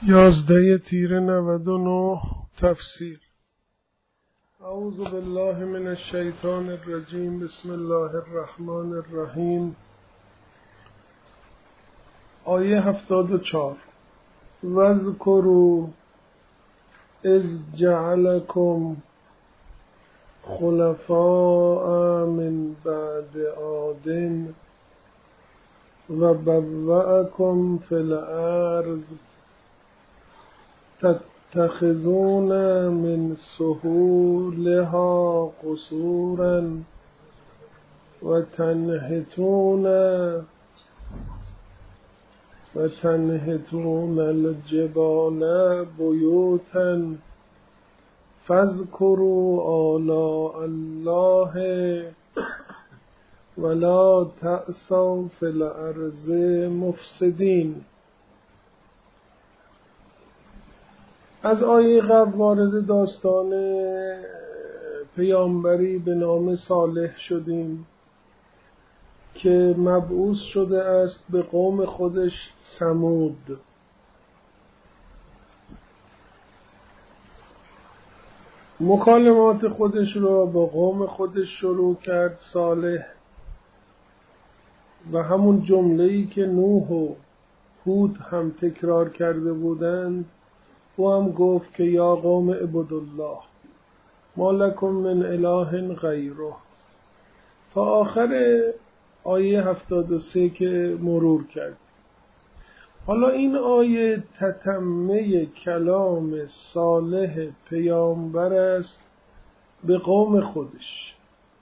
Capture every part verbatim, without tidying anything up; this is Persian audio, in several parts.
یازده تیر نود و نه تفسیر. اعوذ بالله من الشیطان الرجیم. بسم الله الرحمن الرحیم. آیه هفتاد و چهار. واذکروا اذ جعلکم خلفاء من بعد عاد و بوأکم فی الارض تتخذون من سهولها قصورا و تنحتون و تنحتون الجبال بیوتا فاذکروا آلاء الله ولا تعثوا فی الارض مفسدین. از آیه قبل وارد داستان پیامبری به نام صالح شدیم که مبعوث شده است به قوم خودش ثمود. مکالمات خودش را با قوم خودش شروع کرد صالح و همون جمله‌ای که نوح و هود هم تکرار کرده بودند او هم گفت که یا قوم اعبدوا الله ما لکم من اله غیره تا آخر آیه هفتاد و سه که مرور کرد. حالا این آیه تتمه کلام صالح پیامبر است به قوم خودش.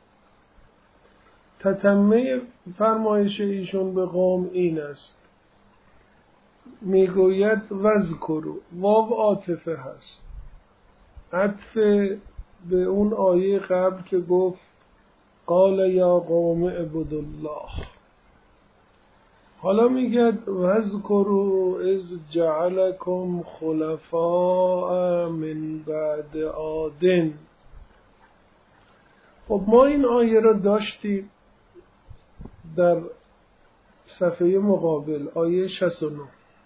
تتمه فرمایش ایشون به قوم این است، میگوید واذکروا، واو عاطفه هست، عطف به اون آیه قبل که گفت قال یا قوم اعبدوا الله. حالا میگه واذکروا اذ جعلکم خلفاء من بعد عاد. خب ما این آیه را داشتیم در صفحه مقابل، آیه شصت و نه.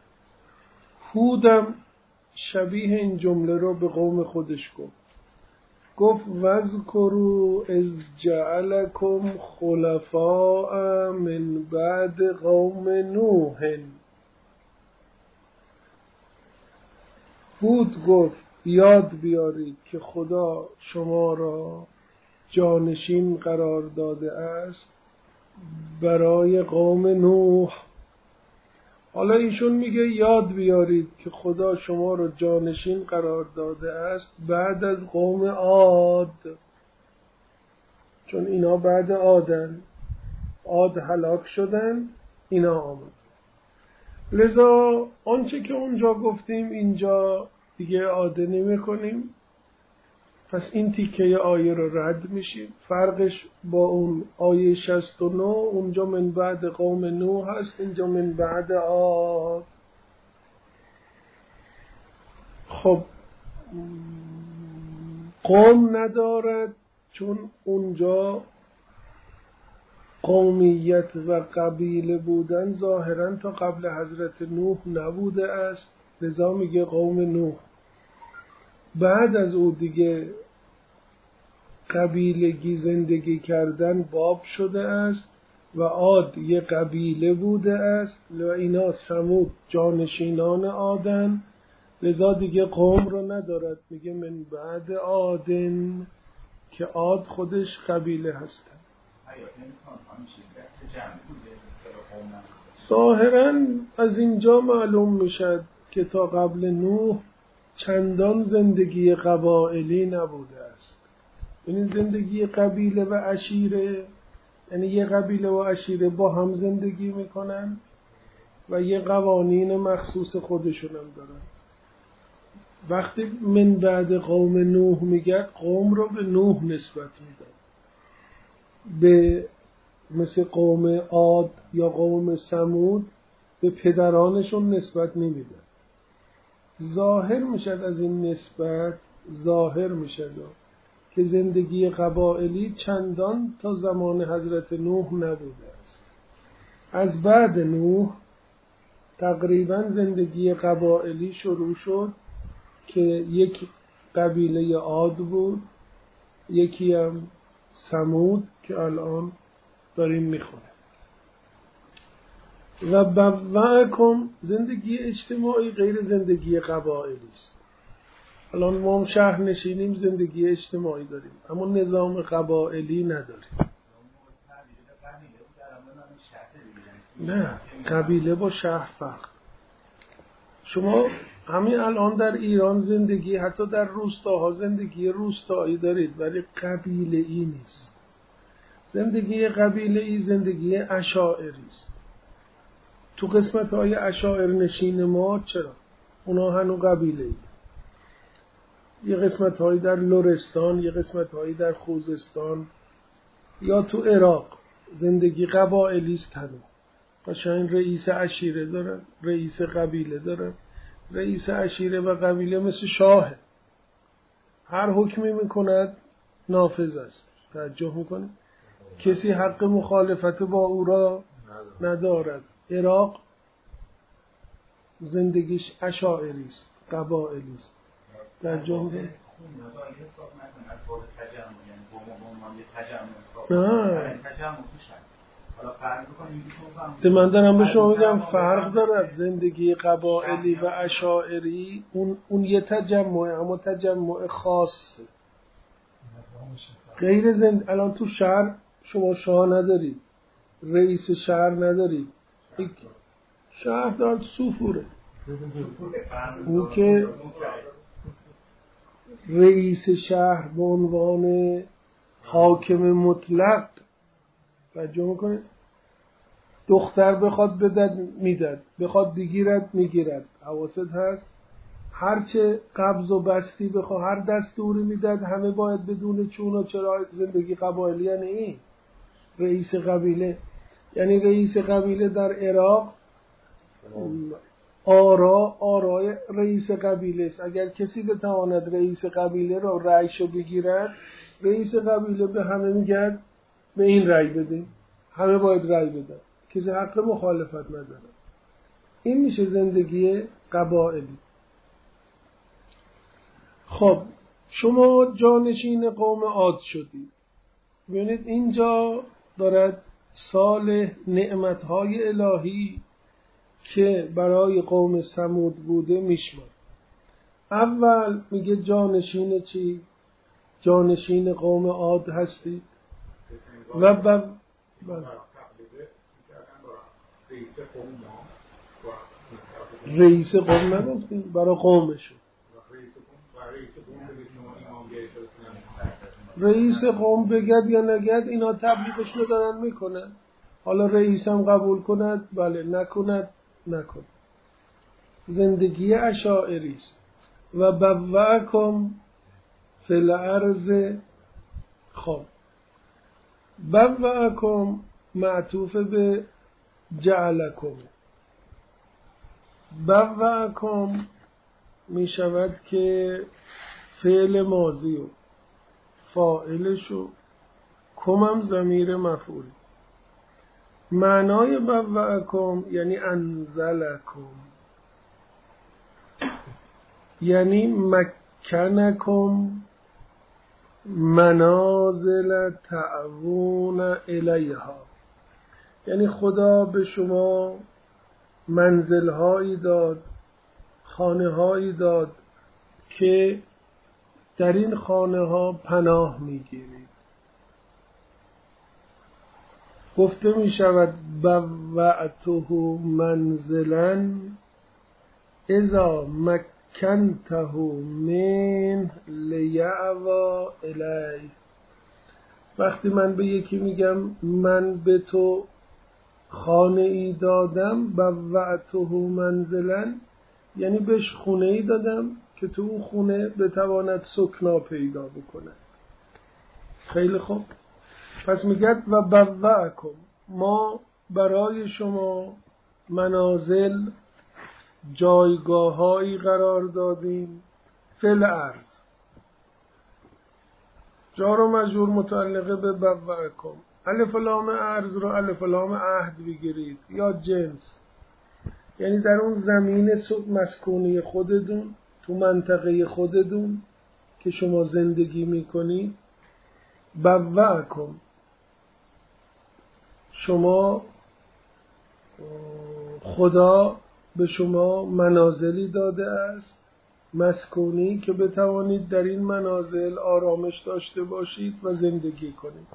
هودم شبیه این جمله رو به قوم خودش گفت گفت واذکروا اذ جعلکم خلفاء من بعد قوم نوح. هود گفت یاد بیارید که خدا شما را جانشین قرار داده است برای قوم نوح. حالا ایشون میگه یاد بیارید که خدا شما رو جانشین قرار داده است بعد از قوم عاد، چون اینا بعد عادن، عاد هلاک شدن، اینا آمد. لذا آنچه که اونجا گفتیم اینجا دیگه عاده نمی کنیم، پس این تیکه آیه رو رد میشیم. فرقش با اون آیه شصت و نه، اونجا من بعد قوم نوح هست، اینجا من بعد عاد. خب قوم ندارد چون اونجا قومیت و قبیله بودن ظاهرا تا قبل حضرت نوح نبوده است، لذا میگه قوم نوح. بعد از او دیگه قبیلگی زندگی کردن باب شده است و عاد یه قبیله بوده است و اینا ثمود جانشینان عادن، لذا دیگه قوم رو ندارد، میگه من بعد عادن که عاد خودش قبیله هستن. ظاهرا از اینجا معلوم میشد که تا قبل نوح چندان زندگی قبائلی نبوده است. یعنی زندگی قبیله و عشیره، یعنی یه قبیله و عشیره با هم زندگی میکنن و یه قوانین مخصوص خودشون هم دارن. وقتی من بعد قوم نوح میگه قوم رو به نوح نسبت میدن، به مثل قوم عاد یا قوم ثمود به پدرانشون نسبت نمیدن. ظاهر میشد از این نسبت، ظاهر میشد که زندگی قبائلی چندان تا زمان حضرت نوح نبوده است. از بعد نوح تقریبا زندگی قبائلی شروع شد که یک قبیله عاد بود، یکی هم ثمود که الان داریم میخونیم. و بوأکم، زندگی اجتماعی غیر زندگی قبائلی است. الان ما هم شهر نشینیم، زندگی اجتماعی داریم اما نظام قبائلی نداریم. نه، قبیله با شهر فرق. شما همین الان در ایران زندگی، حتی در روستاها زندگی روستایی دارید ولی قبیله ای نیست. زندگی قبیله ای زندگی اشاعری است. تو قسمت های اشاعر نشین ما چرا؟ اونا هنو قبیله ای. یه قسمت هایی در لرستان، یه قسمت هایی در خوزستان یا تو عراق زندگی قبائلی است هنو. قشنگ رئیس عشیره دارن، رئیس قبیله دارن. رئیس عشیره و قبیله مثل شاهه، هر حکمی میکند نافذ است. توجه میکنه کسی حق مخالفت با او را ندارد. عراق زندگیش اشاعری است، قبائلی است. توجه میکنه نه ده من دارم به شما میگم فرق دارد. زندگی قبائلی و اشاعری اون, اون یه تجمعه، اما تجمع خاصه غیر زند... الان تو شهر شما شاه ندارید، رئیس شهر ندارید، شهر دار سوفوره. اون که رئیس شهر به عنوان حاکم مطلق، توجه میکنه دختر بخواد بدد میدد، بخواد بگیرد میگیرد، حواست هست. هرچه قبض و بستی بخواد، هر دستوری میداد، همه باید بدون چون و چرا. زندگی قبایلی یعنی این رئیس قبیله، یعنی رئیس قبیله در عراق آرا آرای رئیس قبیله است. اگر کسی بتواند رئیس قبیله را رأیشو بگیرد، رئیس قبیله به همه میگه به این رأی بدین، همه باید رأی بدن، کسی حق مخالفت نداره. این میشه زندگی قبائلی. خب شما جانشین قوم عاد شدید. ببینید اینجا دارد سال نعمتهای الهی که برای قوم ثمود بوده میشمار. اول میگه جانشین چی؟ جانشین قوم عاد هستید و ب... رئیس قوم نگفتیم برای قومشون. رئیس قوم بگد یا نگد اینا تبلیغش رو دارن میکنن. حالا رئیس هم قبول کند بله، نکند نکند. زندگی اشاعری است. و بوأکم فی الارض. خب بوأکم معطوف به جعلکم. بوأکم می شود که فعل ماضی و فاعلش و کمم ضمیر مفعول. معنای بوأکم یعنی انزلکم، یعنی مکنکم منازل تعوون الیها، یعنی خدا به شما منزل‌هایی داد، خانه‌هایی داد که در این خانه‌ها پناه می‌گیرید. گفته می شود بوأته منزلا اذا مکنته من لیعوی الی. وقتی من به یکی میگم من به تو خانه ای دادم، بوأته منزلا یعنی بهش خونه ای دادم که تو اون خونه بتواند سکنا پیدا بکنه. خیلی خوب، پس میگه و بوأکم، ما برای شما منازل جایگاهایی قرار دادیم فی الارض. جار و مجرور متعلقه به بوأکم. الف لام ارض رو الف لام عهد بگیرید یا جنس. یعنی در اون زمین مسکونی خودتون، تو منطقه خودتون که شما زندگی میکنید، بوأکم، شما خدا به شما منازلی داده است مسکونی که بتوانید در این منازل آرامش داشته باشید و زندگی کنید.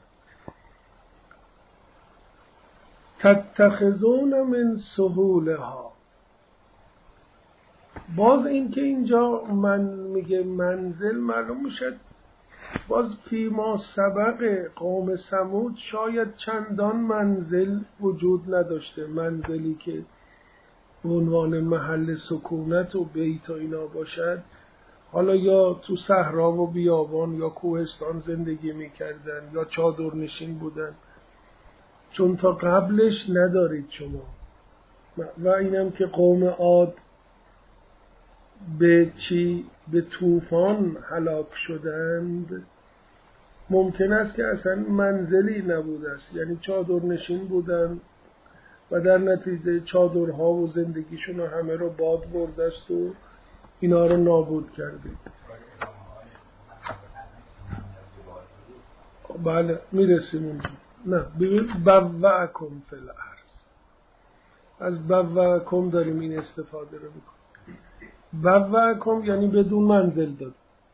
تتخذون من سهولها. باز این که اینجا من میگه منزل، معلوم میشه باز فیما سبق قوم ثمود شاید چندان منزل وجود نداشته، منزلی که به عنوان محل سکونت و بیت و اینا باشد. حالا یا تو صحرا و بیابان یا کوهستان زندگی میکردن یا چادر نشین بودن، چون تا قبلش ندارید شما. و اینم که قوم عاد به چی؟ به طوفان هلاک شدند، ممکن است که اصلا منزلی نبوده است، یعنی چادر نشین بودن و در نتیجه چادرها و زندگیشون همه رو باد برده است و اینا رو نابود کرده. بله میرسیم اونجا. نه ببین، بوأکم فی الارض، از بوأکم داریم این استفاده رو میکنیم. بوأکم یعنی بدون منزل داد،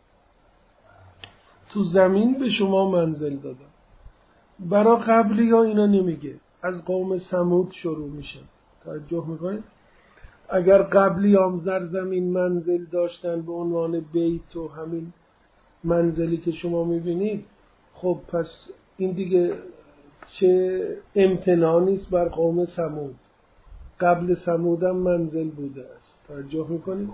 تو زمین به شما منزل دادم. برا قبلی ها اینا نمیگه، از قوم ثمود شروع میشه. توجه میکنید؟ اگر قبلی هم در زمین منزل داشتن به عنوان بیت و همین منزلی که شما میبینید، خب پس این دیگه چه امتنانی است بر قوم ثمود. قبل ثمود هم منزل بوده است. توجه میکنید؟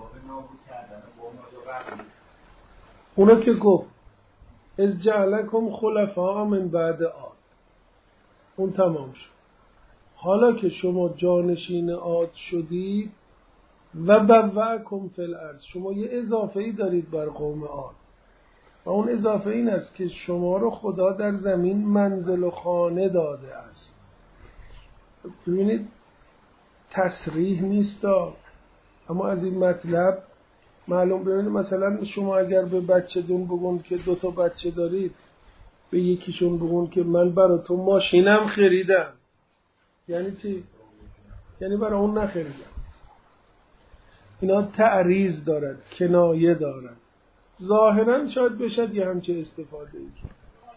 اونا که گفت از جعلکم خلفاء من بعد عاد، اون تمام شد. حالا که شما جانشین عاد شدید و بوأکم فی الارض، شما یه اضافه ای دارید بر قوم عاد و اون اضافه این است که شما رو خدا در زمین منزل و خانه داده است. ببینید تصریح نیست، اما از این مطلب معلوم. ببینید مثلا شما اگر به بچه دون بگون که دو تا بچه دارید، به یکیشون بگون که من برای تو ماشینم خریدم، یعنی چی؟ یعنی برای اون نخریدم. اینا تعریض دارد، کنایه دارد. ظاهرا شاید بشد یه همچه استفاده ای که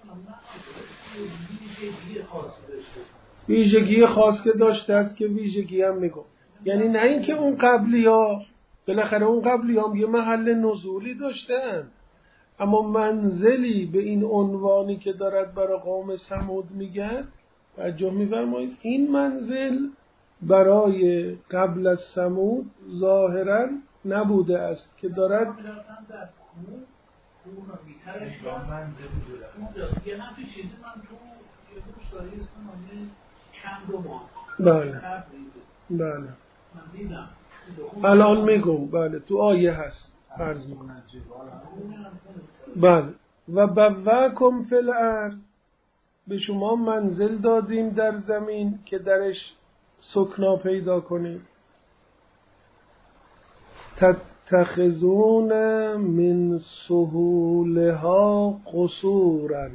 ویژگی خاص که داشته است که ویژگی هم میگم، یعنی نه اینکه اون قبلی ها، بالاخره اون قبلی هم یه محل نزولی داشتن، اما منزلی به این عنوانی که دارد برای قوم ثمود میگن، توجه می‌فرمایید، این منزل برای قبل از ثمود ظاهرا نبوده است که دارد بله بله الان میگم، بله تو آیه هست فرض میکنم. بله و بوأکم فی الارض، به شما منزل دادیم در زمین که درش سکنا پیدا کنید. تتخذون من سهولها قصورا،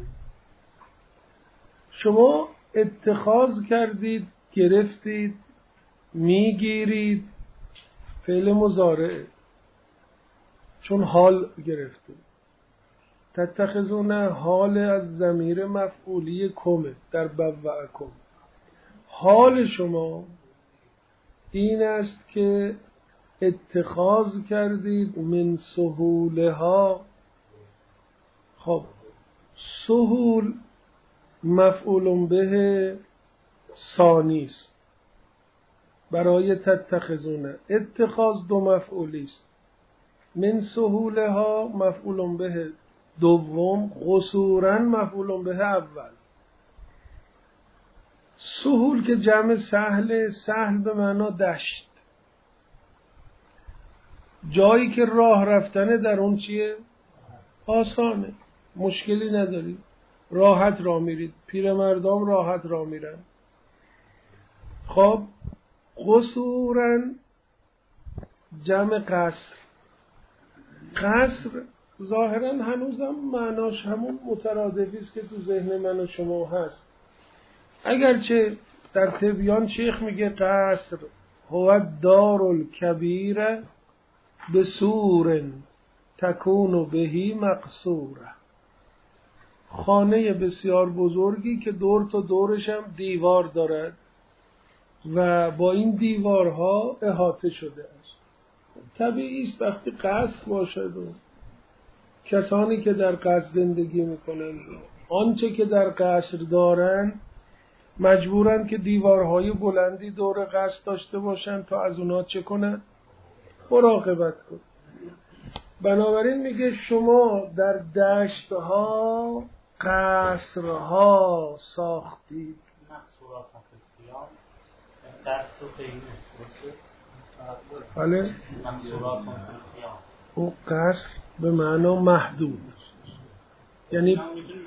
شما اتخاذ کردید، گرفتید، میگیرید، فعل مضارع چون حال گرفته. تتخذون حال از ضمیر مفعولی کمه در بوأکم. حال شما این است که اتخاذ کردید من سهولها. خب سهول مفعول به ثانی است برای تتخذون. اتخاذ دو مفعولی است. من سهولها مفعول به دوم، قصورا مفعول به اول. سهول که جمع سهل، سهل به معنا دشت، جایی که راه رفتن در اون چیه؟ آسانه، مشکلی ندارید، راحت راه میرید، پیرمردان راحت راه میرن. خب قصورا جمع قصر. قصر ظاهرا هنوزم معناش همون مترادفی است که تو ذهن من و شما هست، اگرچه در تبیان شیخ میگه قصر هو الدار الکبیر بسور تکون بهی مقصوره، خانه بسیار بزرگی که دور تا دورش هم دیوار دارد و با این دیوارها احاطه شده است. طبیعی است وقتی قصر باشد و کسانی که در قصر زندگی میکنند آنچه که در قصر دارند مجبورند که دیوارهای بلندی دور قصر داشته باشند تا از اونها چه کنند؟ مراقبت کنند. بنابراین میگه شما در دشتها قصرها ساختید. بله، او قصر به معنا محدود، یعنی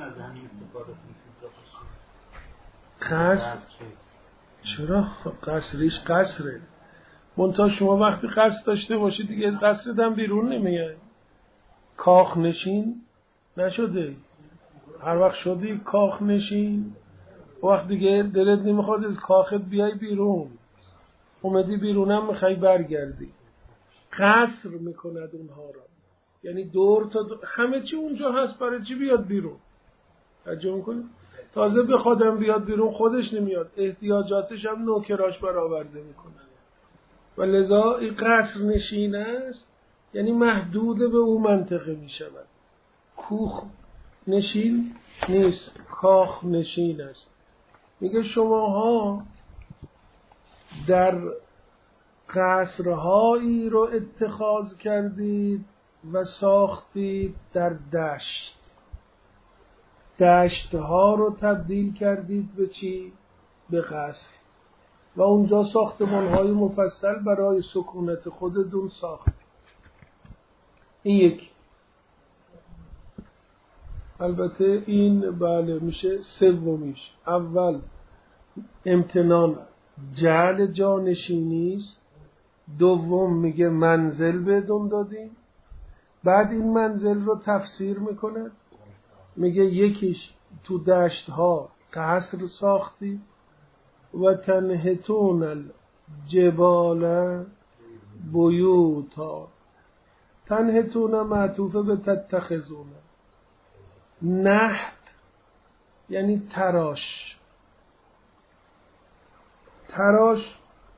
قصر چرا قصریش قصره، منتها شما وقتی قصر داشته باشید دیگه از قصرت هم بیرون نمیای، کاخ نشین نشده، هر وقت شدی کاخ نشین وقت دیگه دلت نمیخواد از کاخت بیای بیرون، اومدی بیرونم میخوای برگردی. قصر میکند اونها را، یعنی دور تا دور همه چی اونجا هست، برای چی بیاد بیرون؟ توجه میکنی؟ تازه به خودم بیاد بیرون خودش نمیاد، احتیاجاتش هم نوکراش برآورده میکنه و لذا این قصر نشین است، یعنی محدود به اون منطقه میشود. کوخ نشین نیست، کاخ نشین است. میگه شماها در قصرهایی رو اتخاذ کردید و ساختید در دشت، دشتها رو تبدیل کردید به چی؟ به قصر، و اونجا ساختمان‌های مفصل برای سکونت خودتون ساختید. این یک. البته این بله میشه سومیش. اول امتنان جعل جانشینی است، دوم میگه منزل بدون دادیم، بعد این منزل رو تفسیر میکنه، میگه یکیش تو دشت ها قصر ساختی و تنحتون الجبال بیوتا، تنحتون معطوفه به تتخذون، نحت یعنی تراش، تراش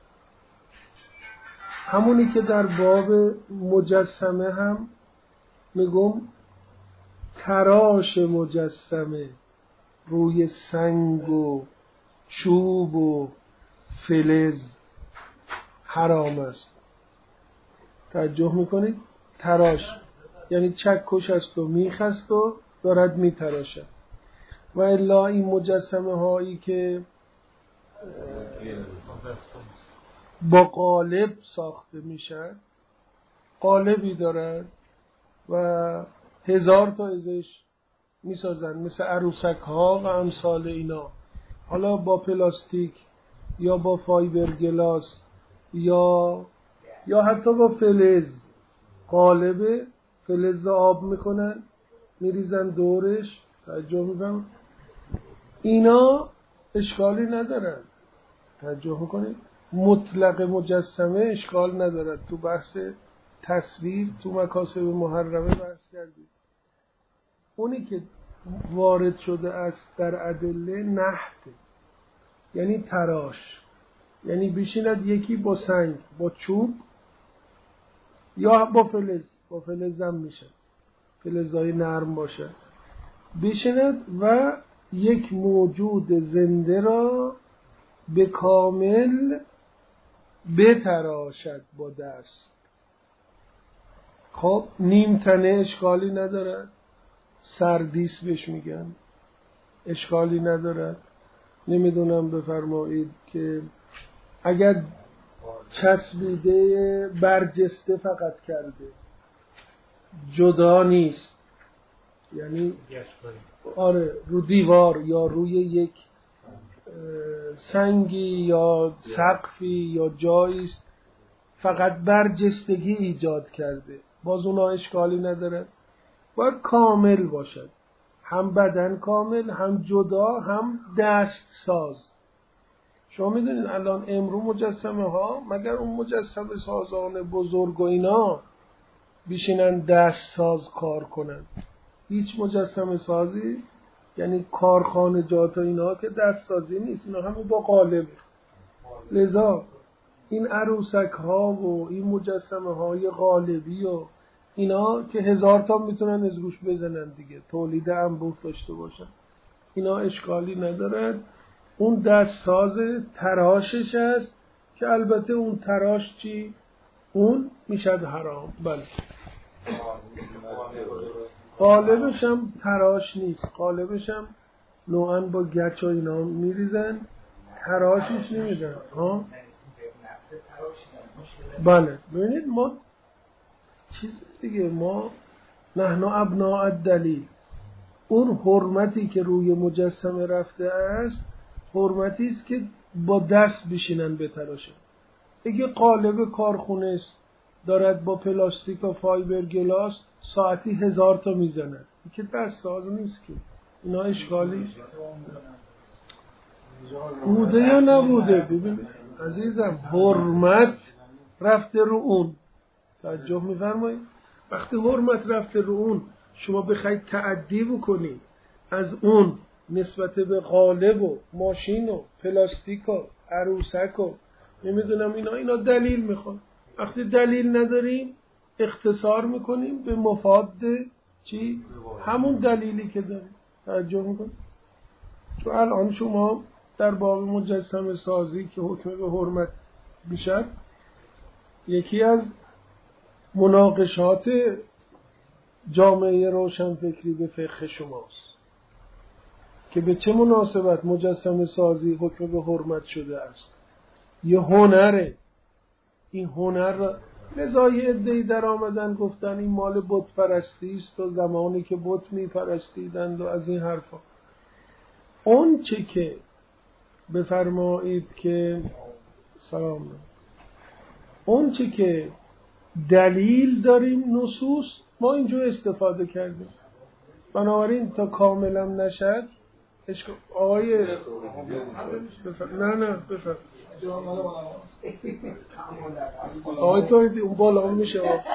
همونی که در باب مجسمه هم میگم تراش مجسمه روی سنگ و چوب و فلز حرام است. توجه میکنید؟ تراش یعنی چکش است و میخ است و دارد میتراشد. و الا این مجسمه هایی که با قالب ساخته میشن، قالبی دارد و هزار تا ازش میسازن، مثل عروسک ها و امثال اینا، حالا با پلاستیک یا با فایبر گلاس یا یا حتی با فلز، قالب فلز آب میکنن میریزن دورش. توجه میکنم اینا اشکالی ندارن، توجه میکنید؟ مطلق مجسمه اشکال ندارد. تو بحث تصویر تو مکاسب محرمه بحث کردید. اونی که وارد شده است در ادله نحت، یعنی تراش، یعنی بشیند یکی با سنگ با چوب یا با فلز، با فلز هم میشه، فلزای نرم باشه، بشیند و یک موجود زنده را به کامل بتراشد با دست. خب نیم تنه اشکالی ندارد، سردیس بهش میگن، اشکالی ندارد. نمیدونم بفرمایید که اگر چسبیده برجسته فقط کرده جدا نیست، یعنی آره رو دیوار یا روی یک سنگی یا سقفی یا جایی است فقط برجستگی ایجاد کرده، باز اونا اشکالی نداره. باید کامل باشد، هم بدن کامل، هم جدا، هم دست ساز. شما میدونید الان امرو مجسمه ها مگر اون مجسمه سازان بزرگ و اینا بیشینن دست ساز کار کنن؟ هیچ مجسمه سازی یعنی کارخانجات و اینا که دست سازی نیست، اینا همه با قالب. لذا این عروسک ها و این مجسمه های قالبی و اینا که هزار تا میتونن از روش بزنن دیگه، تولید انبوه داشته باشن، اینا اشکالی ندارد. اون دست ساز تراشش است که البته اون تراش چی؟ اون میشد حرام. بله قالبش هم تراش نیست، قالبش هم نوعا با گچ و اینا میریزن، تراشش نمیدن. ها بله ببینید ما چیز دیگه، ما نحن ابناء الدلیل. اون حرمتی که روی مجسمه رفته است حرمتی است که با دست بشینن بتراشن. اگه قالب کارخونه است دارد با پلاستیک و فایبر گلاس ساعتی هزار تا میزنن، که دست ساز نیست که، اینا اشکالی بوده یا نبوده. ببین عزیزم حرمت رفته رو اون، توجه میفرمایید؟ وقتی حرمت رفته رو اون شما بخواید تعدی بکنی از اون نسبت به قالب و ماشین و پلاستیک و عروسک و نمیدونم اینا اینا دلیل میخوان. وقتی دلیل نداریم اختصار میکنیم به مفاد چی؟ همون دلیلی که داریم. توجه میکنیم؟ تو الان شما در باب مجسمه سازی که حکم به حرمت بیشد، یکی از مناقشات جامعه روشنفکری به فقه شماست که به چه مناسبت مجسمه سازی حکم به حرمت شده است. یه هنره، این هنر لذای عده‌ای در آمدن گفتن این مال بت پرستی است و زمانی که بت می پرستیدند و از این حرفا. اون چه که بفرمایید که سلام اون چه که دلیل داریم نصوص ما اینجور استفاده کردیم. بنابراین تا کاملا نشد آقای بفر... نه نه بفر آقای تویدی اون بالا هم میشه آقا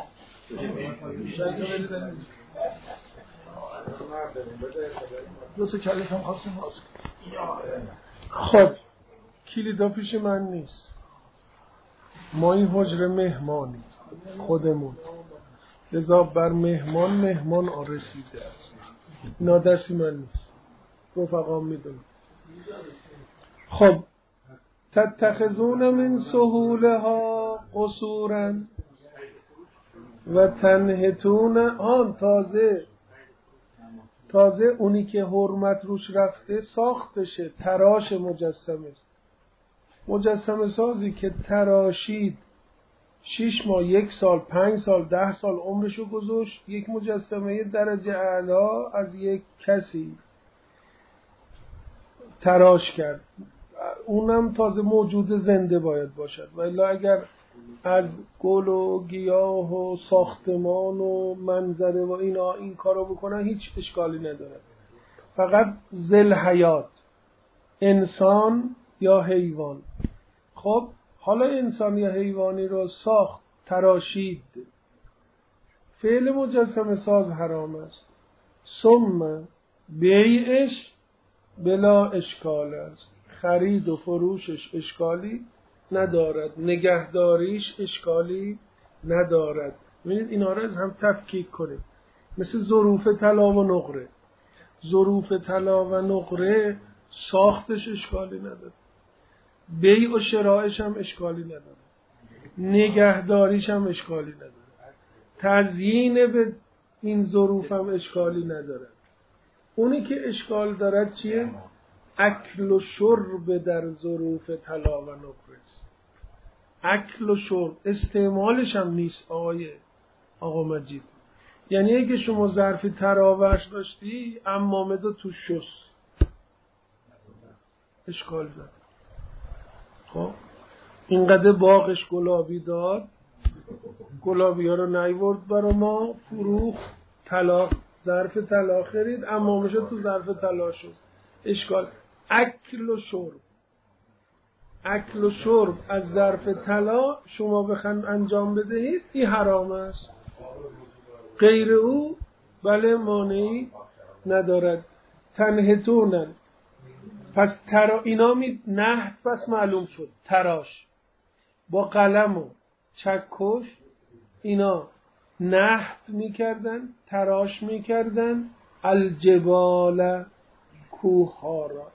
دو تا کلیت هم خواستیم باز. خب کلیدا پیش من نیست، ما این حجره مهمانی خودمون، لذا بر مهمان مهمان آرسیده است، اینا دستی من نیست، رفقام میدونم. خب تتخذون من سهولها قصورا و تنحتون آن تازه تازه اونی که حرمت روش رفته ساختشه، تراش مجسمه مجسمه سازی که تراشید شش ماه، یک سال، پنج سال، ده سال عمرشو گذاشت یک مجسمه درجه اعلی از یک کسی تراش کرد، اونم تازه موجود زنده باید باشد، ولی اگر از گل و گیاه و ساختمان و منظره و اینا این کارو بکنن هیچ اشکالی نداره. فقط ذل حیات، انسان یا حیوان. خب حالا انسان یا حیوانی رو ساخت، تراشید، فعل مجسمه ساز حرام است. ثم بیعش بلا اشکال است، خرید و فروشش اشکالی ندارد، نگهداریش اشکالی ندارد. ببینید اینا رو از هم تفکیک کنید، مثل ظروف طلا و نقره. ظروف طلا و نقره ساختش اشکالی نداره، بیع و شرایش هم اشکالی نداره، نگهداریش هم اشکالی نداره، تزیین به این ظروف هم اشکالی نداره. اونی که اشکال دارد چیه؟ اکل و شرب در ظروف طلا و نقره است. اکل و شرب، استعمالش هم نیست آقای آقا مجید. یعنی اگه شما ظرف تراوش داشتی عمامه دو تو شست اشکال داره. خب اینقدر باغش گلابی داد، گلابی ها رو نیورد برا ما، فروخت، طلا ظرف طلا خرید، امامش تو ظرف طلا شد. اشکال اکل و شرب، اکل و شرب از ظرف طلا شما بخواید انجام بدهید این حرام است. غیر او بله مانعی ندارد. تنهتونن پس ترا اینا می نهت پس معلوم شد تراش با قلم و چکش اینا نهت میکردن، تراش میکردن الجبال کوه ها را.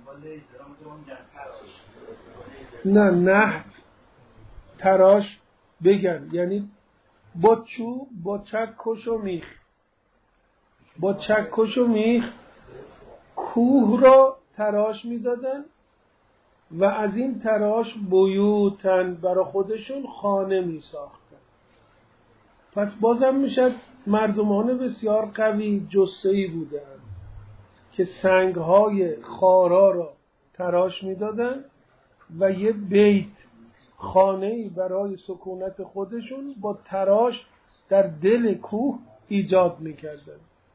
نه نهت تراش بگن یعنی با چوب با چکش و میخ، با چکش و میخ کوه را تراش میدادن و از این تراش بیوتن برای خودشون خانه میساختن. پس بازم میشد مردمان بسیار قوی جثه‌ای بودن که سنگهای خارا را تراش میدادن و یه بیت خانه‌ای برای سکونت خودشون با تراش در دل کوه ایجاد میکردن.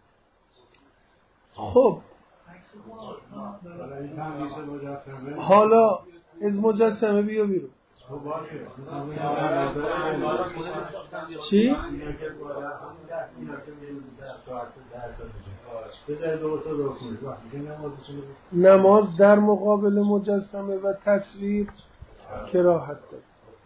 خب حالا از مجسمه بیا بیرون. چی؟ نماز در مقابل مجسمه و تصویر کراهت داره.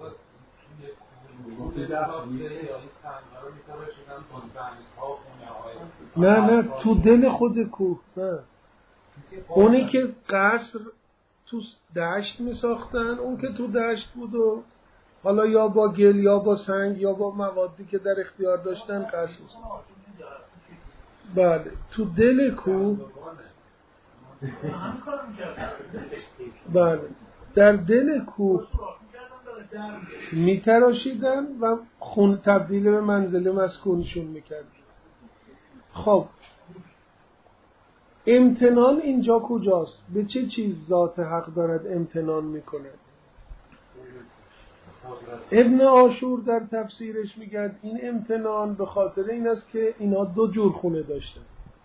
نه نه تو دل خود کوه، نه اونی که قصر تو دشت می ساختن، اون که تو دشت بود و حالا یا با گل یا با سنگ یا با موادی که در اختیار داشتن قصر می ساختن. بله تو دل کوه، بله در دل کوه می تراشیدن و خون تبدیل به منزل مسکونشون می کردن. خب امتنان اینجا کجاست؟ به چه چیز ذات حق دارد امتنان میکنه؟ ابن عاشور در تفسیرش میگه این امتنان به خاطر این است که اینا دو جور خونه داشتن،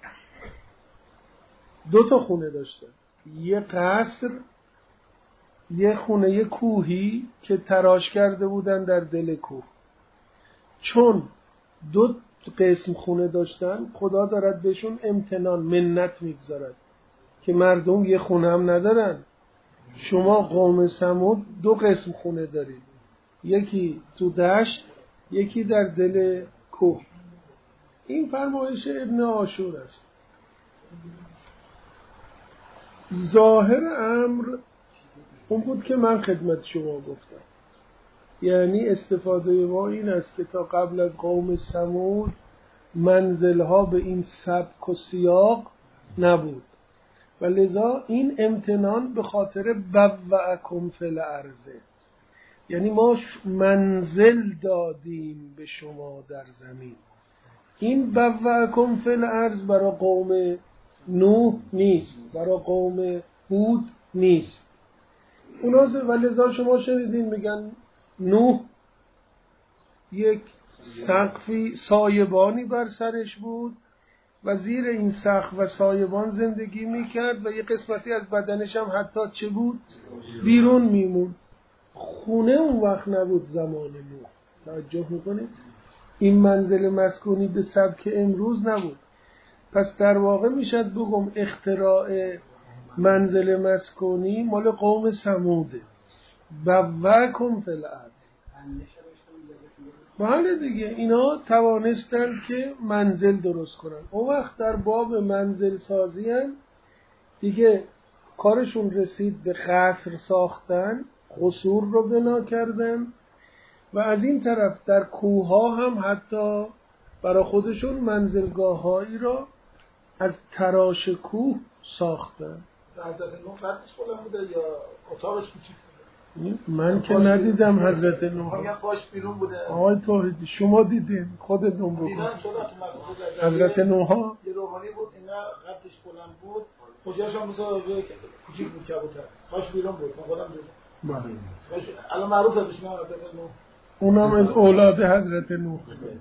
دو تا خونه داشتن، یه قصر، یه خونه کوهی که تراش کرده بودن در دل کوه. چون دو قسم خونه داشتن خدا دارد بهشون امتنان منت میگذارد که مردم یه خونه هم ندارن. شما قوم ثمود دو قسم خونه دارید، یکی تو دشت یکی در دل کوه. این فرمایش ابن عاشور است. ظاهر امر اون بود که من خدمت شما گفتم، یعنی استفاده ما این است که تا قبل از قوم ثمود منزلها به این سبک و سیاق نبود و لذا این امتنان به خاطر بوأکم فی الارض، یعنی ما منزل دادیم به شما در زمین. این بوأکم فی الارض برای قوم نوح نیست، برای قوم هود نیست. اونا و لذا شما شنیدین میگن نوح یک سقفی سایبانی بر سرش بود و زیر این سقف و سایبان زندگی میکرد و یک قسمتی از بدنش هم حتی چه بود؟ بیرون میمون. خونه اون وقت نبود زمان نوح. توجه میکنید؟ این منزل مسکونی به سبک امروز نبود. پس در واقع میشد بگم اختراع منزل مسکونی مال قوم ثموده. بوأکم فی الارض. بله دیگه اینا توانستن که منزل درست کنن. اون وقت در باب منزل سازی هم دیگه کارشون رسید به قصر ساختن، قصور رو بنا کردن و از این طرف در کوه ها هم حتی برای خودشون منزلگاه هایی را از تراش کوه ساختن. حضرت نوح قدش بلند بوده یا اتاقش کوچیک؟ من که ندیدم حضرت نوح. میگم پاش بیرون بوده. آقای توحیدی شما دیدین خودتون بگید. حضرت نوح یه روحانی بود اینا قدش بلند بود. پوزیش هم مثلا کوچیک بود کبوتر. پاش بیرون بود. من خودم دیدم. الان معروفه بشه حضرت نوح. اونم از اولاد حضرت نوح.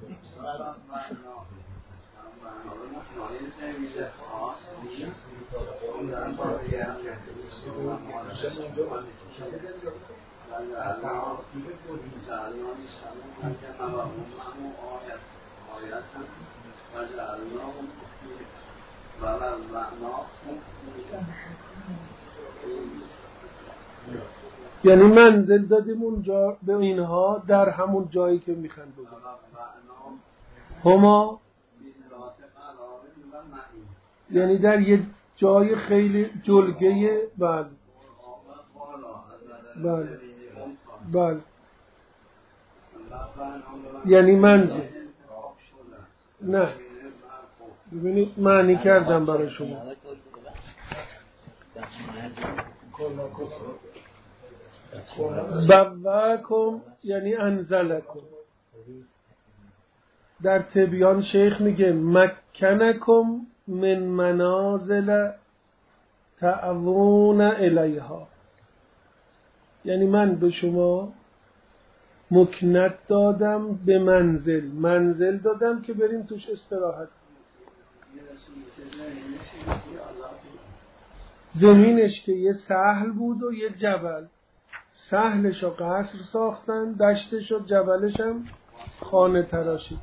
یعنی منزل دادیم اونجا به اینها در همون جایی که میخوان بگن. هما یعنی در یه جای خیلی جلگه. بله بله بله یعنی منزل. نه ببینید معنی کردم برای شما. بوأکم یعنی انزلکم. در تبیان شیخ میگه مکنکم من منازل تعوون الیها، یعنی من به شما مکنت دادم به منزل، منزل دادم که بریم توش استراحت کنیم. زمینش که یه سهل بود و یه جبل، سهلش رو قصر ساختن، دشتش و جبلش هم خانه تراشید.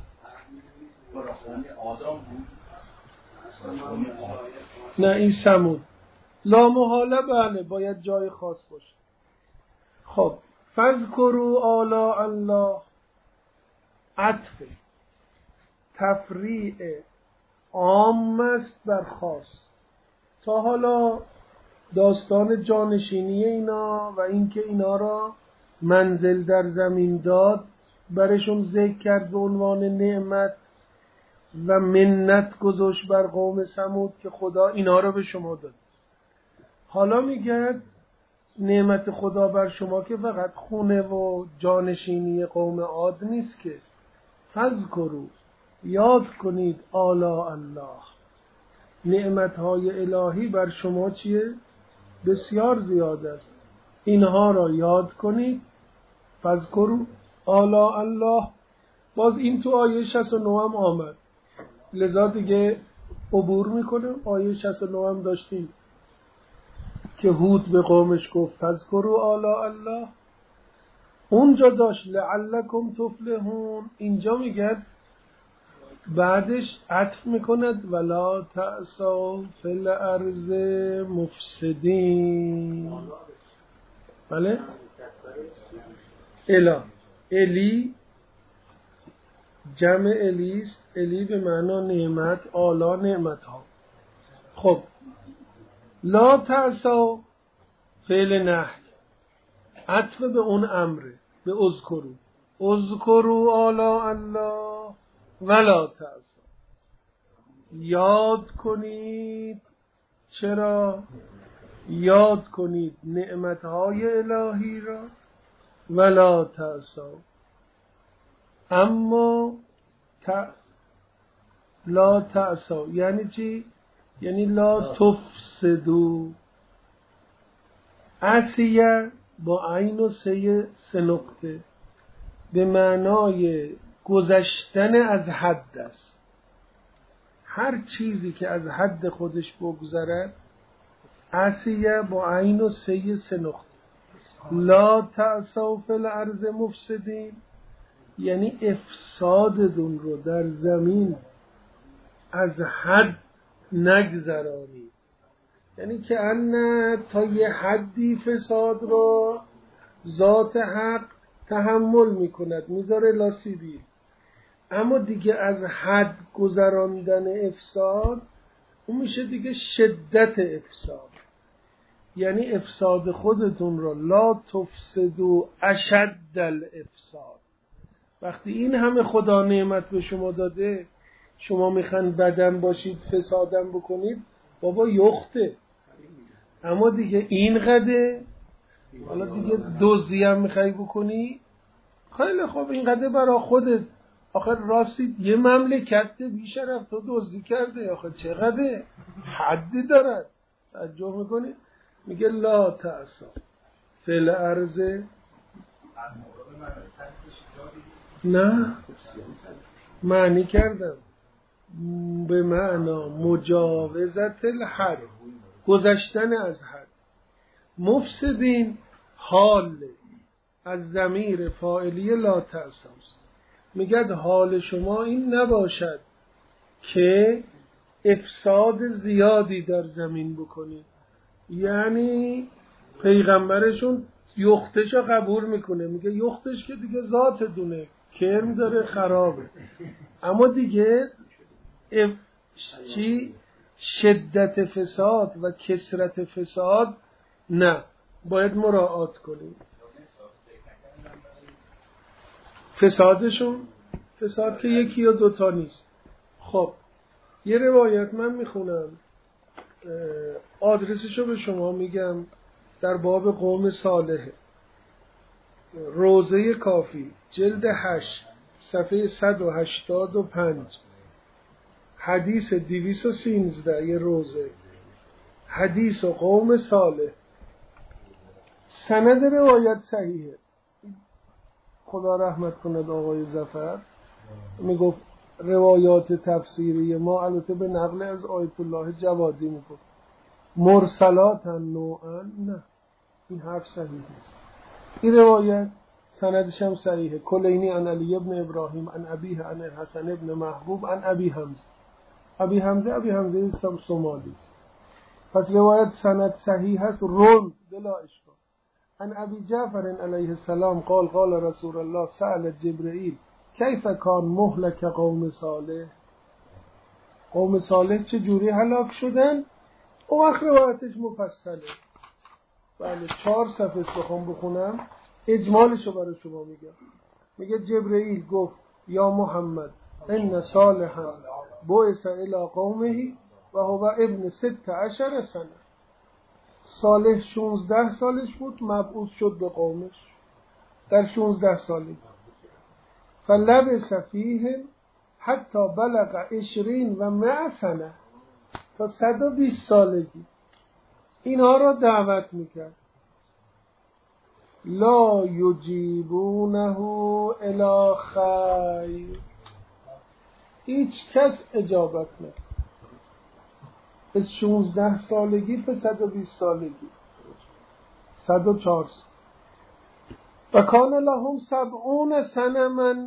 نه این سمود. لا محاله بله باید جای خاص باشه. خب فذکروا آلاء الله، عطف تفریع عام است بر خاص. تا حالا داستان جانشینی اینا و اینکه اینا را منزل در زمین داد برشون ذکر کرد به عنوان نعمت و منت گذاشت بر قوم ثمود که خدا اینا را به شما داد. حالا میگه نعمت خدا بر شما که فقط خونه و جانشینی قوم عاد نیست، که فذکروا یاد کنید آلاء الله، نعمتهای الهی بر شما چیه؟ بسیار زیاد است. اینها را یاد کنید. فذکروا آلاء الله. باز این تو آیه شصت و نه هم آمد، لذا دیگه عبور میکنم. آیه شصت و نه هم داشتیم که هود به قومش گفت فذکروا آلاء الله. اونجا داشت لعلکم تفلحون. اینجا میگه بعدش عطف میکند ولا تعثوا فی الارض مفسدین. بله الا الی جمع الیست. الی به معنا نعمت، آلا نعمت ها. خب لا تعثوا فعل نهی، عطف به اون امره، به اذکروا. اذکروا آلاء الله ولا تعثوا، یاد کنید. چرا؟ یاد کنید نعمتهای الهی را. ولا تعثوا، اما ت... لا تعثوا یعنی چی؟ یعنی لا تفسدوا. عصیه با عین و سه سه نقطه به معنای گذشتن از حد است. هر چیزی که از حد خودش بگذرد عصیه با عین و سه سه نقطه. لا تعثوا فی الارض مفسدین یعنی افسادتون رو در زمین از حد نگذرانید. یعنی که ان تا یه حدی فساد رو ذات حق تحمل میکند، میذاره لاسیبی، اما دیگه از حد گذراندن افساد اون میشه دیگه شدت افساد. یعنی افساد خودتون رو لا تفسدوا اشد الافساد. وقتی این همه خدا نعمت به شما داده، شما میخوان بدن باشید فسادم بکنید، بابا یخته. اما دیگه این قده، حالا دیگه دزدی هم میخوای بکنی، خیلی خوب این قده برا خودت. آخر راستی یه مملکت بیشرف تو دزدی کرده، آخر چقدر حدی دارد. توجه میکنی؟ میگه لا تعثوا فعل ارز نه معنی کردم به معنا مجاوزت الحد، گذشتن از حد. مفسدین حال از ضمیر فاعلی لا تأسوا، میگد حال شما این نباشد که افساد زیادی در زمین بکنید. یعنی پیغمبرشون یختش رو قبول میکنه، میگه یختش که دیگه ذات دونه کرم داره خرابه، اما دیگه اف... چی شدت فساد و کثرت فساد نه، باید مراعات کنیم. فسادشون فساد که یکی یا دوتا نیست. خب یه روایت من میخونم، آدرسشو به شما میگم، در باب قوم صالح، روضه کافی جلد هشت صفحه صد و هشتاد و پنج، حدیث دویست و سیزده. یه روضه حدیث و قوم صالح، سند روایت صحیحه. خدا رحمت کند آقای ظفر میگفت روایات تفسیری ما البته به نقل از آیت الله جوادی میگفت مرسلات نوعا، نه این حرف صحیح نیست. این روایت سندش هم صحیحه. کلینی عن علی ابن ابراهیم عن ابیه عن حسن ابن محبوب عن ابی حمزه. ابی حمزه ابی حمزه اسلام سومالی است، پس روایت سند صحیح هست. رون بلا اشکال. عن ابی جعفر علیه السلام قال قال رسول الله سأل جبرئیل کیف کان مهلک قوم صالح، قوم صالح چه جوری هلاک شدن. اون وقت روایتش مفصله، بله چهار صفحه بخوام بخونم اجمالشو برای شما میگم. میگه جبرئیل گفت یا محمد ان صالحا بعث الی قومه و هو ابن ست عشر سنه. صالح شانزده سالش بود مبعوث شد به قومش، در شانزده سالگی. فلبث فیهم حتی بلغ عشرین و مئة سنه، تا صد و بیست سالگی اینها را دعوت میکرد. لا یجیبونه الی خیر، هیچ کس اجابت نکرد. از شانزده سالگی تا صد و بیست سالگی، صد و چهار سال. و کان لهم سبعون صنما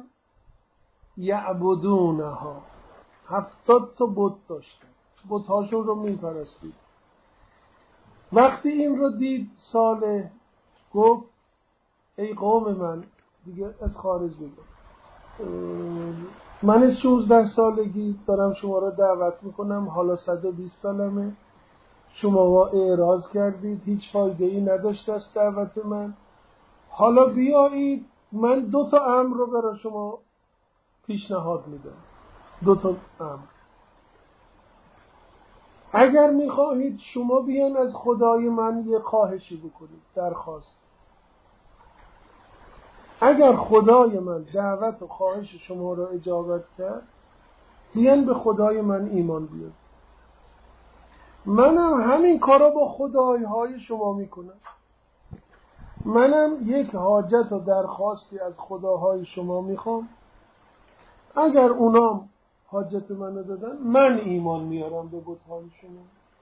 یعبدونها، هفتاد تا بت داشتن، بت‌هاشون رو میپرستید. وقتی این رو دید صالح گفت ای قوم من، دیگه از خارج بگم، من از شانزده سالگی دارم شما را دعوت میکنم، حالا صد و بیست سالمه، شما اعراض کردید، هیچ فایده ای نداشته از دعوت من. حالا بیایید من دو تا امر رو برای شما پیشنهاد میدم، دو تا امر. اگر میخواهید شما بیان از خدای من یه خواهشی بکنید، درخواست. اگر خدای من دعوت و خواهش شما را اجابت کرد، بیان به خدای من ایمان بیارید. منم همین کارا با خدایهای شما میکنم. منم یک حاجت و درخواستی از خداهای شما میخوام، اگر اونام حاجت منو دادن من ایمان میارم به بت‌های شما.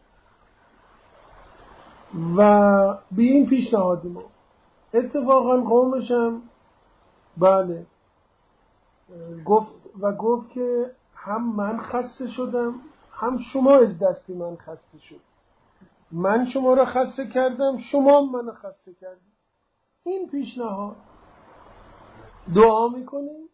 و به این پیشنهاد ما اتفاقا قومشم بله گفت و گفت که هم من خسته شدم هم شما از دست من خسته شد، من شما را خسته کردم شما من خسته کردیم. این پیشنهاد دعا میکنیم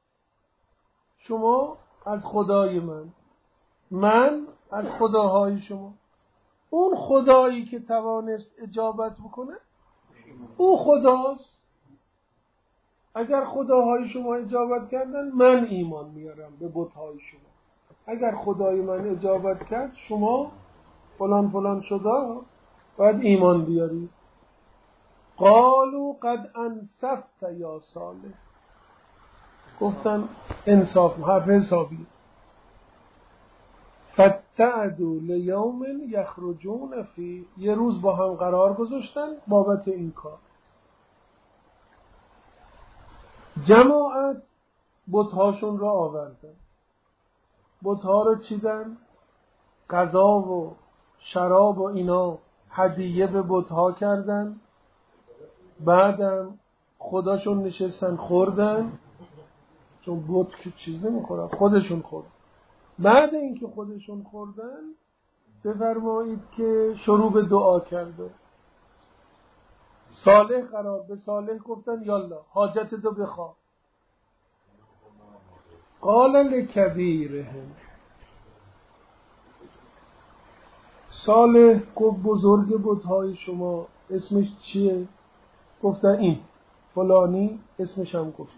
شما از خدای من، من از خداهای شما. اون خدایی که توانست اجابت بکنه او خداست. اگر خداهای شما اجابت کردن من ایمان میارم به بت‌های شما. اگر خدای من اجابت کرد شما فلان فلان شده باید ایمان بیاری. قالوا قد انصفت یا صالح، گفتن انصاف، حرف حسابی. فتعدوا لیوم یخرجون فی، یه روز با هم قرار گذاشتن بابت این کار. جماعت بت‌هاشون را آوردن، بت‌ها رو چیدن، غذا و شراب و اینا هدیه به بت‌ها کردن، بعدم خداشون نشستن خوردن، چون بت که چیز نمیخورن، خودشون خوردن. بعد اینکه خودشون خوردن بفرمایید که شروع به دعا کرده. صالح قرار به صالح گفتن یالا حاجتتو بخواه. قال لکبیرهم، صالح گفت بزرگ بت‌های شما اسمش چیه؟ گفتن این فلانی، اسمش هم گفت.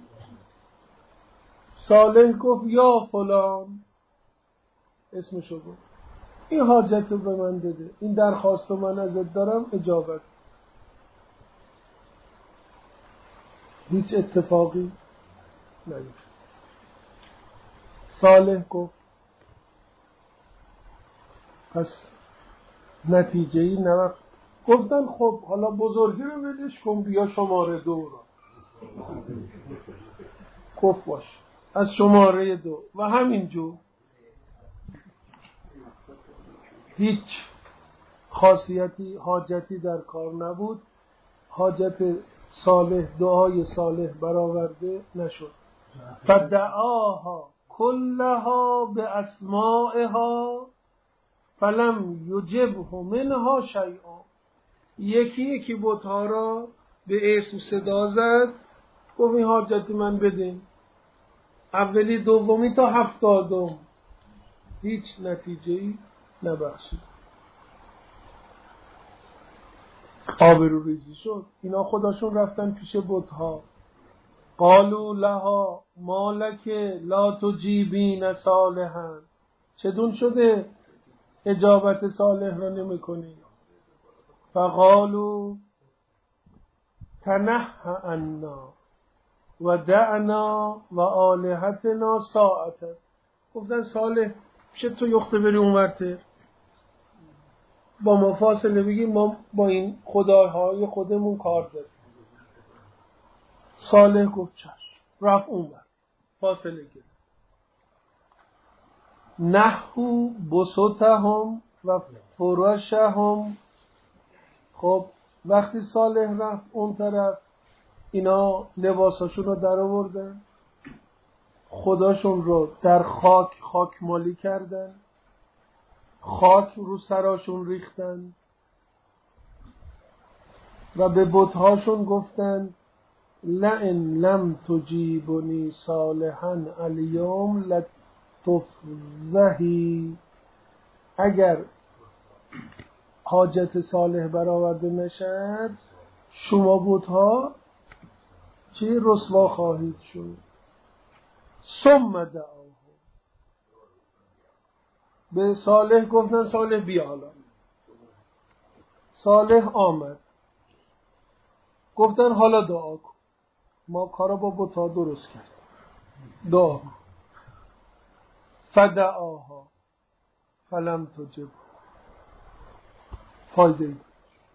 صالح گفت یا فلان، اسمشو گفت، این حاجت رو به من بده، این درخواست رو من ازت دارم، اجابت. هیچ اتفاقی نیفتاد. صالح گفت پس نتیجه‌ای نرفت. گفتن خب حالا بزرگی رو بدش کن، بیا شماره دو رو. گفت باش، از شماره دو و همینجور هیچ خاصیتی حاجتی در کار نبود. حاجت صالح، دعای صالح برآورده نشد. فدعاها کلها به اسمائها فلم یجبه منها شیئا. یکی یکی بت‌ها را به اسم صدا زد، گفت این حاجت من بدین. اولی دومی تا هفتادم هیچ نتیجه‌ای نبخشید. آبروریزی شد. اینا خودشون رفتن پیش بت‌ها. قالوا لها ما لک لا تجیبین صالحا، چدون شده اجابت صالح را نمی کنی؟ فقالوا تنحى عنا و دعنا و آلهتنا ساعتا. گفتن صالح چه تو یخته بری اونورته، با ما فاصله بگیم، ما با این خداهای خودمون کار داریم. صالح گفت چشم، رفت اونور، فاصله گرفت. نحو بسطهم و فراشهم. خب وقتی صالح رفت اون طرف، اینا لباساشون رو در آوردن، خداشون رو در خاک خاک مالی کردن، خاک رو سراشون ریختن و به بت‌هاشون گفتن لئن لم تجیبنی صالحا الیوم لتفضحی. اگر حاجت صالح برآورده نشد شما بت‌ها چی رسوا خواهید شد. ثم دعاه، به صالح گفتن صالح بیا حالا. صالح آمد، گفتن حالا دعا کن، ما کارا با بت‌ها درست کردیم، دعا کن. فدعاها فلم تجب، فایده ای.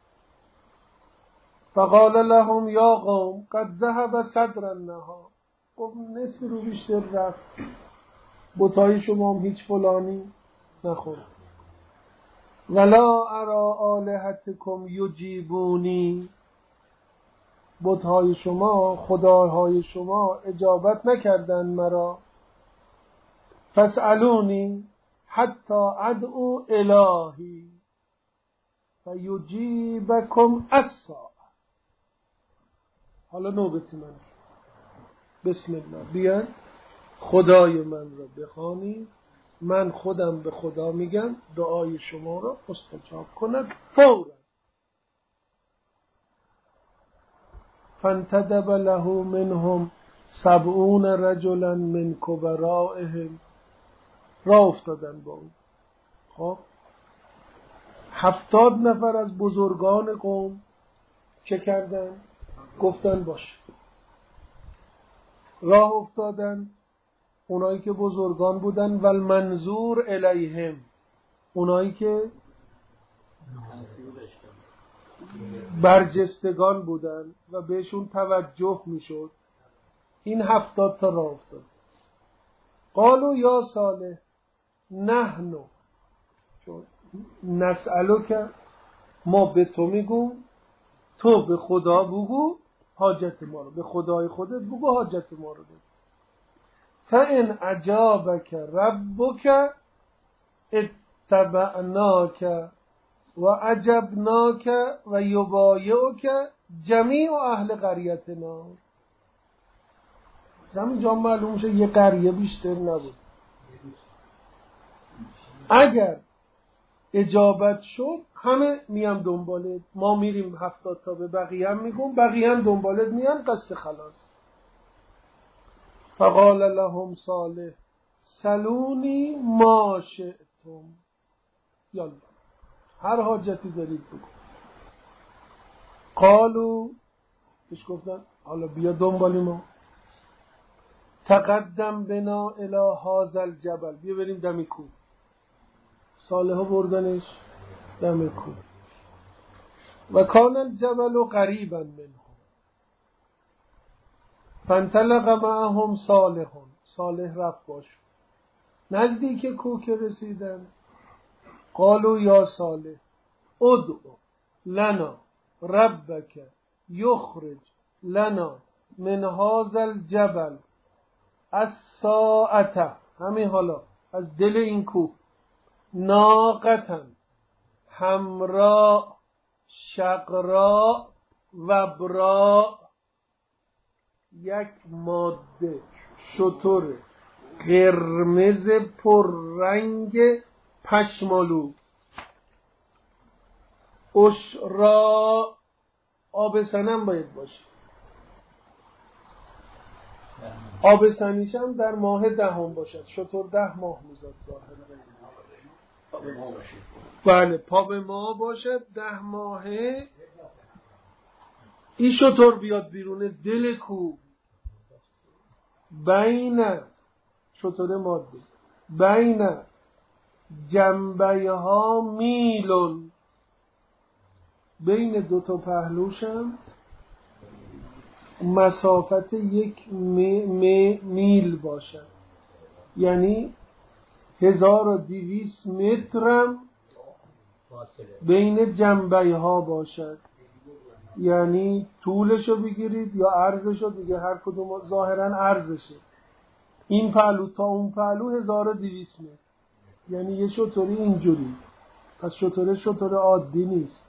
فقال لهم یا قوم قد ذهب صدر النهار. گفت نصف رو بیشتر رفت، بت‌های شما هم هیچ فلانی نخورد. ولا ارا آلهتکم یجیبونی، بت‌های شما، خداهای شما اجابت نکردن مرا. فاسألونی حتی ادعو الهی فیجیبکم الساعة. حالا نوبت من، بسم الله، بیان خدای من را بخوانی، من خودم به خدا میگم دعای شما را مستجاب کند فورا. فانتدب له منهم سبعون رجلا من کبرائهم. را افتادن با اون. خب هفتاد نفر از بزرگان قوم چه کردن؟ گفتن باش. راه افتادن اونایی که بزرگان بودن و المنظور الیهم، اونایی که برجستگان بودن و بهشون توجه میشد. این هفتاد تا راه افتاد. قالوا یا صالح نحنو، نسألو که ما به تو میگم، تو به خدا بگو حاجت ما رو، به خدای خودت بگو حاجت ما رو بگو. فَإِنْ أَجَابَكَ رَبُّكَ اتَّبَعْنَاكَ وَأَجَبْنَاكَ وَيُبَايِعُكَ جَمِيعُ أَهْلِ قَرْيَتِنَا. زمین جا معلوم شه یه قریه بیشتر نبود. اگر اجابت شد همه میام دنبالت، ما میریم هفتاد تا به بقیه هم میگم، بقیه هم دنبالت میان، قصه خلاص. فقال لهم صالح سلونی ما شئتم، یالا هر حاجتی دارید بگو. قالو بهش گفتن حالا بیا دنبالی ما. تقدم بنا الی هذا الجبل، بیا بریم دم کوه. صالحا بردنش دم کوه. و کان الجبل قریبا منه فانطلق معهم صالح، صالح رفت باش. نزدیک کوه که رسیدن قالوا یا صالح ادعو لنا ربک یخرج لنا من هذا الجبل الساعة، همین حالا از دل این کوه، ناقة حمراء شقراء وبراء، یک ماده شتر قرمز پررنگ پشمالو، اشرا آبسنم باید باشه. آبسنیش هم در ماه دهم باشد، شتر ده ماه میزاد ظاهره. بله پا به ما باشد ده ماهه. این شتر بیاد بیرون دل کوه، بین شتر ماده بین جنبه ها میلون، بین دو تا پهلوشم مسافت یک می می میل باشد، یعنی هزار و دویست مترم بین جنبه ها باشد. یعنی طولشو بگیرید یا عرضشو، دیگه هر کدوم ظاهرا عرضشه. این پهلو تا اون پهلو هزار و دویست متر، یعنی یه شتری اینجوری. پس شتره شتر عادی نیست.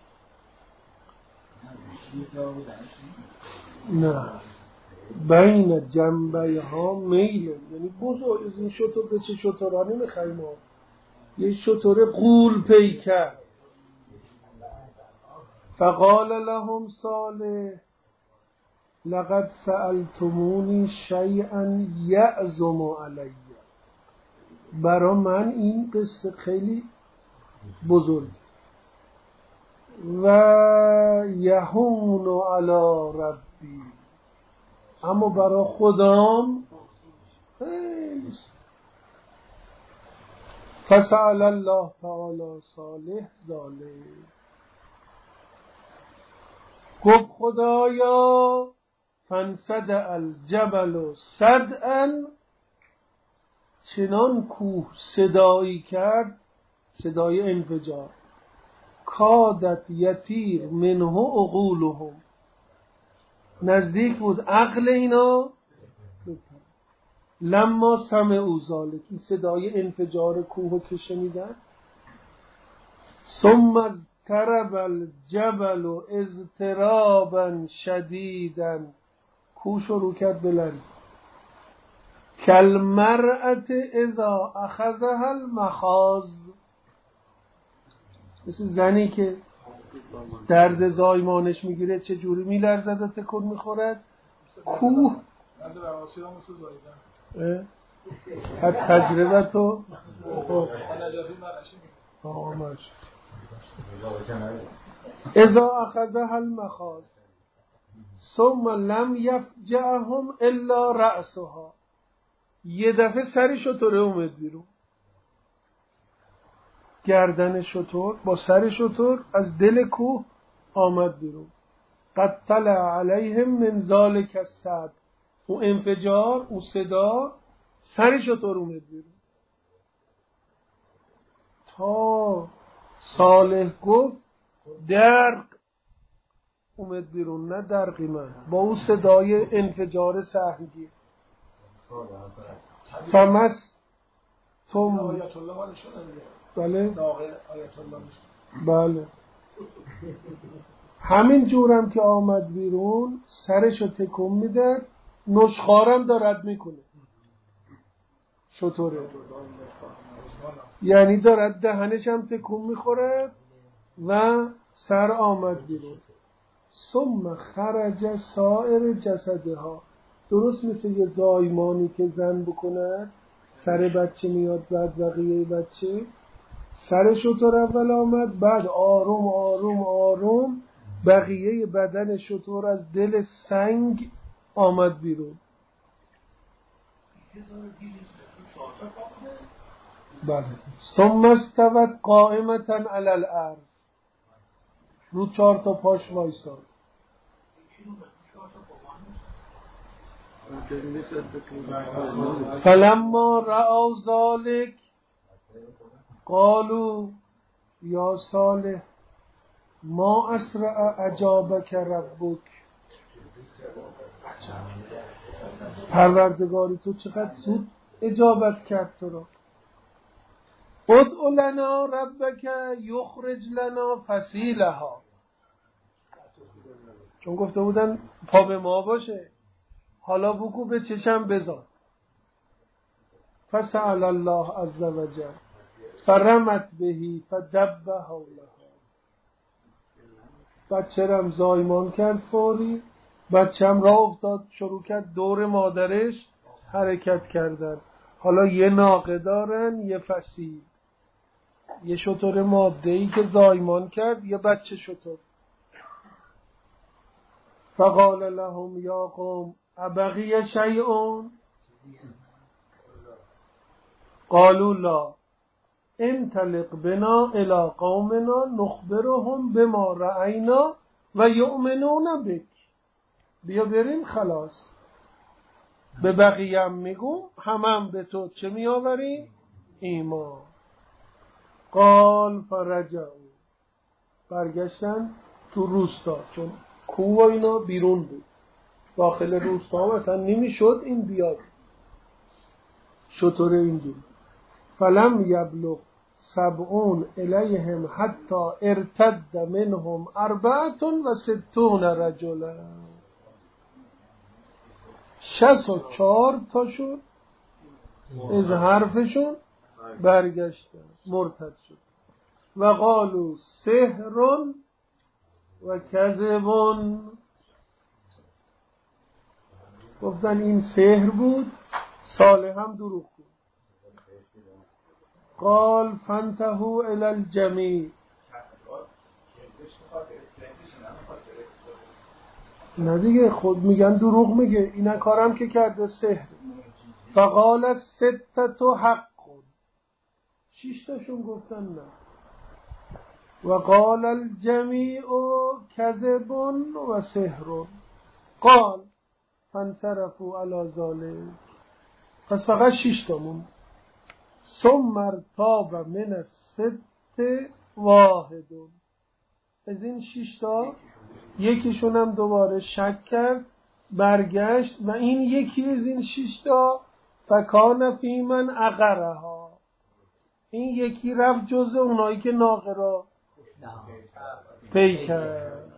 نه بین جنبه ها میل، یعنی بزرگ. از این شتر به چه شترانی میخواییم ها؟ یه شتر غول پیکر. فقال لهم صالح لقد سألتمونی شیئا یعظم علی، برا من این قصه خیلی بزرگ و یهون علی ربی، اما برا خدام خیلی. فسأل الله تعالی صالح ذلک، گفت خدایا فانصدع الجبل صدعا، چنان کوه صدایی کرد، صدای انفجار، کادت یطیر منه عقولهم، نزدیک بود عقل اینا. لما سمعوا ذلک، این صدای انفجار کوه که شنیدن. ثم اضطرب الجبل اضطرابا شدیدا، کوه شروع کرد بلرزید. کالمرأة اذا اخذها المخاض، مثل زنی که درد زایمانش میگیره چه جوری میلرزد و تکون میخورد. کوه حد تجربه تو اذا اخذها المخاض ثم لم یفجعهم الا رأسها، یه دفعه سر شتره اومد بیرون، گردن شتر با سر شتر از دل کوه آمد بیرون. قد طلع علیهم من ذلک السعد، اون انفجار، اون صدا سر شتر اومد بیرون. تا صالح گفت درق اومد بیرون، نه درقی من، با اون صدای انفجار سهمگین. فمس توم آیت الله مالشون دیگه. بله ناقل آیت الله میشه. بله همین جورم که آمد بیرون سرشو تکون میده، نشخارم دارد میکنه شطوره، یعنی دارد دهنش هم تکون میخوره و سر آمد بیرون. ثم خرج سایر جسدها، درست مثل یه زایمانی که زن بکنه سر بچه میاد بعد بقیه بچه، سر شتر اول آمد، بعد آروم آروم آروم بقیه بدن شتر از دل سنگ آمد بیرون. بله. ثم استوت قائمة علی الارض، رو چهار تا پاش وایساد. فلما رأوا ذلك قالوا یا صالح ما اسرع اجابک ربک، پروردگاری تو چقدر زود اجابت کرد تو را. ادع لنا ربک یخرج لنا فصیلها، چون گفته بودن پا به ما باشه، حالا بگو به چشم بذار. فسأل الله عز وجل فرمت بهی فدب حولها، بچه رم زایمان کرد فوری، بچه هم راه افتاد شروع کرد دور مادرش حرکت کردن. حالا یه ناقه دارن، یه فصیل، یه شتر ماده‌ای که زایمان کرد، یه بچه شتر. فقال لهم یا قوم ابقی شیء قالوا لا انطلق بنا الى قومنا نخبرهم بما رأینا و یؤمنون بک، بیا بریم خلاص، به بقیه هم میگم، همه هم به تو چه میآوریم؟ ایمان. قال فرجعوا، برگشتن تو روستا، چون کوه و اینا بیرون بود، داخل روستا مثلا نمیشد این بیاد شطور اینجور. فلم یبلغ سبعون الیهم حتی ارتد منهم اربعة و ستون رجلا، شصت و چهار تاشون از حرفشون برگشتن، مرتد شد. و قالوا سحر و کذب، گفتن این سحر بود، صالح هم دروغ بود. قال فانتهوا الی الجمیع، نه دیگه خود میگن دروغ میگه، اینا کارم که کرده سحر. فقال ستة حق، شش تاشون گفتن نه. و قال الجمیع کذب و سحر. قال فانصرفوا علی ذلک، پس فقط شش تا موند. ثم ارتاب من الست واحد، از این شش تا یکیشون هم دوباره شک کرد، برگشت، و این یکی از این شش تا فکان فی من عقرها، این یکی رفت جز اونایی که ناقه را پی کرد.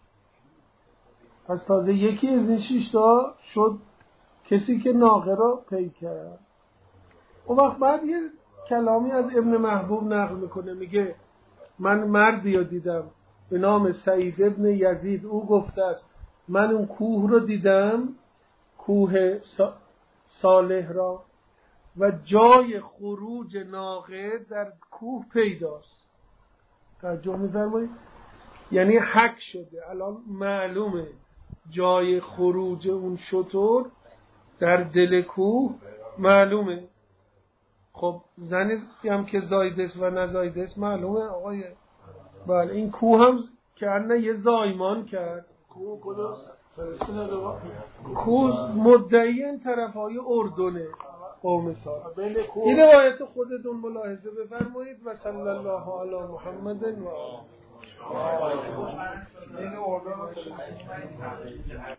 پس تازه یکی از این شش تا شد کسی که ناقه را پی کرد. اون وقت بعد یه کلامی از ابن محبوب نقل میکنه، میگه من مردی رو دیدم به نام سعید ابن یزید، او گفته است من اون کوه رو دیدم، کوه صالح را، و جای خروج ناقه در کوه پیداست. توجه می‌فرمایید؟ یعنی حک شده، الان معلومه جای خروج اون شتر در دل کوه معلومه. خب زنی هم که زایدست و نزایدست معلومه آقای. بله این کوه هم که انه یه زایمان کرد، کوه کلاس فلسطین رو کوز مدعی این طرف های اردنه قوم سال. بین کو این روایت خودتون ملاحظه بفرمایید و صلی الله علی محمد و آله.